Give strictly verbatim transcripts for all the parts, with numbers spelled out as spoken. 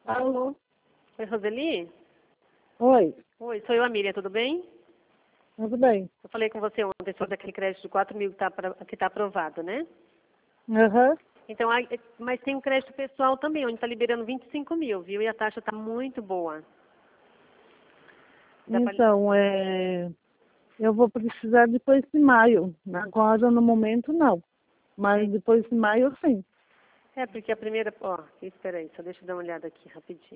Alô? Oi, Roseli? Oi, Oi, sou eu, a Miriam, tudo bem? tudo bem? Eu falei com você ontem sobre aquele crédito de quatro mil que está que tá aprovado, né? Aham. Então, aí- mas tem um crédito pessoal também, onde está liberando vinte e cinco mil, viu? E a taxa está muito boa. Dá pra- Então, é, eu vou precisar depois de maio. Agora, no momento, não. Mas depois de maio, sim. É, porque a primeira... Ó, espera aí, só deixa eu dar uma olhada aqui rapidinho.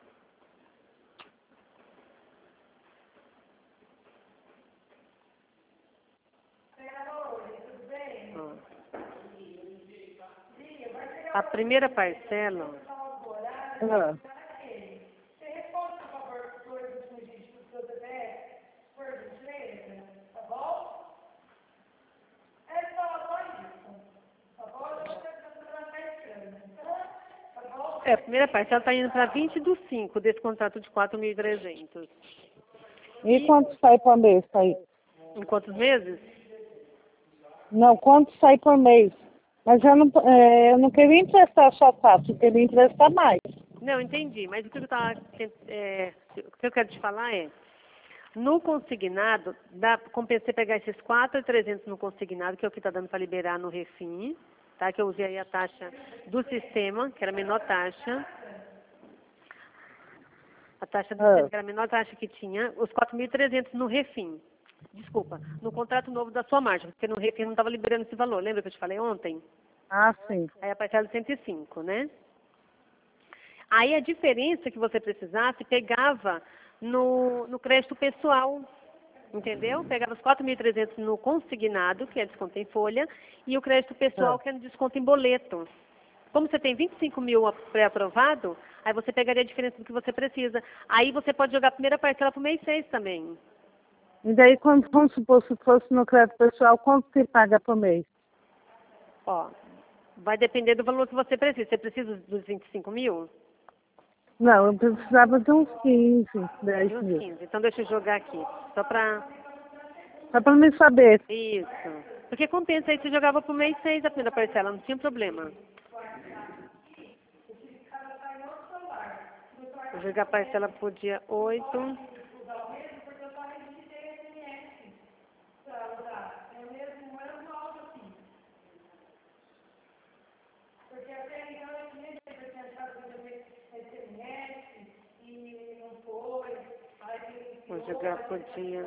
Ó. A primeira parcela... Ah, É, a primeira parcela está indo para vinte do cinco desse contrato de quatro mil e trezentos. E quanto sai por mês, tá aí? Em quantos meses? Não, quanto sai por mês? Mas eu não, é, eu não queria emprestar só quatro, eu queria emprestar mais. Não, entendi. Mas o que eu, tava, é, o que eu quero te falar é, no consignado, dá, compensa você pegar esses quatro mil e trezentos no consignado, que é o que está dando para liberar no Refim, tá? Que eu usei aí a taxa do sistema, que era a menor taxa. A taxa do Ah, sistema, que era a menor taxa que tinha, os quatro mil e trezentos no Refim. Desculpa, no contrato novo da sua margem, porque no Refim não estava liberando esse valor. Lembra que eu te falei ontem? ah, sim. Aí a parcela de cento e cinco, né? Aí a diferença que você precisasse pegava no, no crédito pessoal, entendeu? Pegava os quatro mil e trezentos no consignado, que é desconto em folha, e o crédito pessoal, Ah, que é no desconto em boleto. Como você tem vinte e cinco mil pré-aprovado, aí você pegaria a diferença do que você precisa. Aí você pode jogar a primeira parcela para o mês seis também. e daí, quando, vamos supor, se fosse no crédito pessoal, quanto você paga por mês? Ó, vai depender do valor que você precisa. Você precisa dos vinte e cinco mil? Não, eu precisava de uns quinze, dez De uns mil. quinze. Então deixa eu jogar aqui, só para... Só para me saber. Isso. Porque compensa aí, você jogava pro mês seis a primeira parcela, não tinha problema. Vou jogar a parcela pro dia oito. Vou jogar pro dia...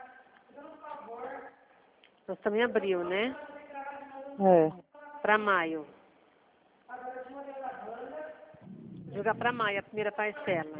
Nós estamos em abril, né? É. Para maio. Jogar para maio a primeira parcela.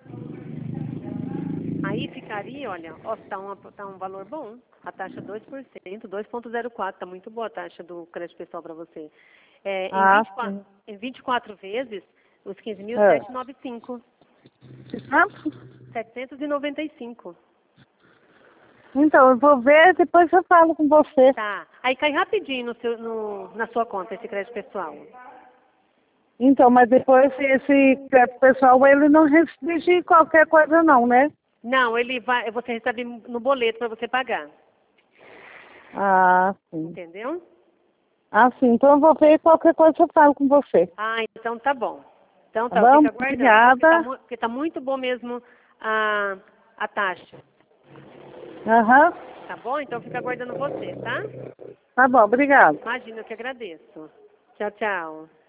Aí ficaria, olha, ó, tá, uma, tá um valor bom. A taxa dois por cento, dois vírgula zero quatro, tá muito boa a taxa do crédito pessoal para você. É, em, Ah, vinte e quatro, sim. em vinte e quatro vezes, os quinze mil, É. setecentos e noventa e cinco. Ah, setecentos e noventa e cinco. então, eu vou ver, depois eu falo com você. Tá. Aí cai rapidinho no seu, no, na sua conta esse crédito pessoal. Então, mas depois esse crédito pessoal, ele não restringe qualquer coisa não, né? Não, ele vai, você recebe no boleto para você pagar. Ah, sim. Entendeu? Ah, sim. Então eu vou ver qualquer coisa eu falo com você. Ah, então tá bom. Então Tá tá, bom? fica aguardando, viu? Porque tá, Obrigada. mu- porque tá muito bom mesmo a, a taxa. Aham. Tá bom? Então fica aguardando você, tá? Tá bom, obrigada. Imagina, eu que agradeço. Tchau, tchau.